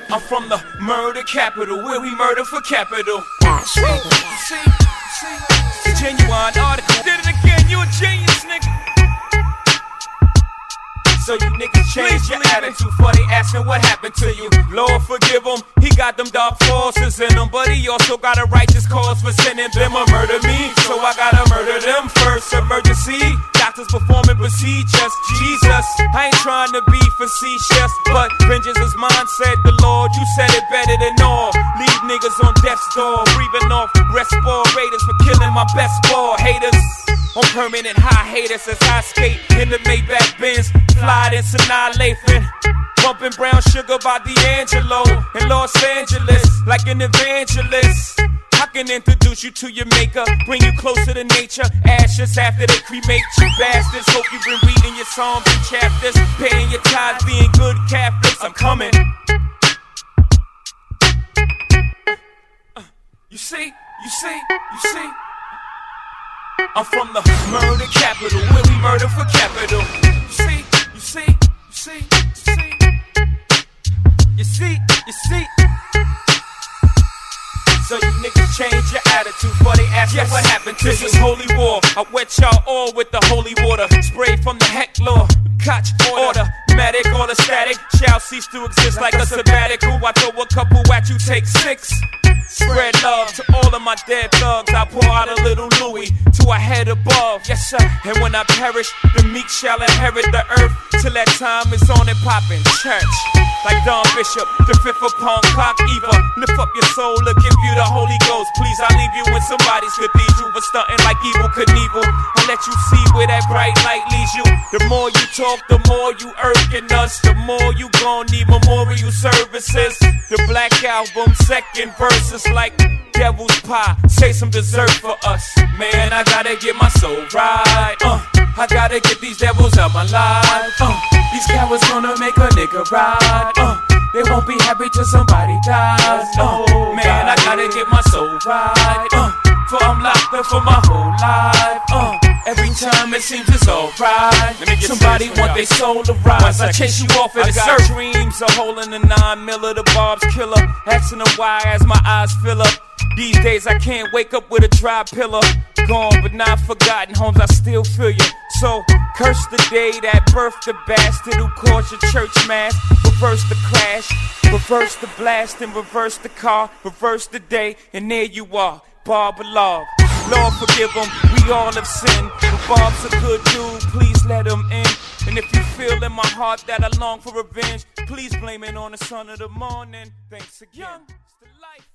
I'm from the murder capital, where we murder for capital. See, genuine article. Did it again, you a genius, nigga. So you niggas change your attitude before they asking what happened to you. Lord forgive him, he got them dark forces in him, but he also got a righteous cause for sending them a murder me. So I gotta murder them first. Emergency, doctors performing procedures. Jesus, I ain't trying to be facetious, but vengeance is mine, said the Lord. You said it better than all. Leave niggas on death's door, breathing off respirators for killing my best ball haters. On permanent hiatus as I skate in the Maybach Benz, fly in Sinai-Lathan, bumping Brown Sugar by D'Angelo in Los Angeles, like an evangelist. I can introduce you to your maker, bring you closer to nature. Ashes after they cremate you bastards. Hope you've been reading your psalms and chapters, paying your tithes, being good Catholics. I'm coming. You see. I'm from the murder capital, where we murder for capital. You see. So you niggas change your attitude before they ask you what happened to you. This is holy war. I wet y'all all with the holy water. Spray from the heck law. Koch order. Medic or the static shall cease to exist like a sabbatical. I throw a couple at you, take 6. Spread love to all of my dead thugs. I pour out a little Louis to a head above. Yes, sir. And when I perish, the meek shall inherit the earth. Till that time is on and poppin'. Church, like Don Bishop, the fifth upon cock Eva. Lift up your soul to give you the Holy Ghost. Please, I leave you in somebody's cathedral for stunting like Evel Knievel. I'll let you see where that bright light leads you. The more you talk, the more you irking us. The more you gon' need memorial services. The Black Album, second verse is like devil's pie. Say some dessert for us. Man, I gotta get my soul right. I gotta get these devils out my life. These cowards gonna make a nigga ride. They won't be happy till somebody dies. Man, I gotta get my soul right. For I'm locked up for my whole life. Every time it seems it's alright. Somebody want their soul to rise. I chase you off in the search. I got dreams of holding a 9mm, the Bob's killer. Asking them why as my eyes fill up. These days I can't wake up with a dry pillow. Gone but not forgotten, homes I still feel you. So curse the day that birthed the bastard who caused your church mass. Reverse the crash, reverse the blast, and reverse the car. Reverse the day, and there you are, Barber Love. Lord forgive him, we all have sinned. But Bob's a good dude, please let him in. And if you feel in my heart that I long for revenge, please blame it on the sun of the morning. Thanks again. It's the life.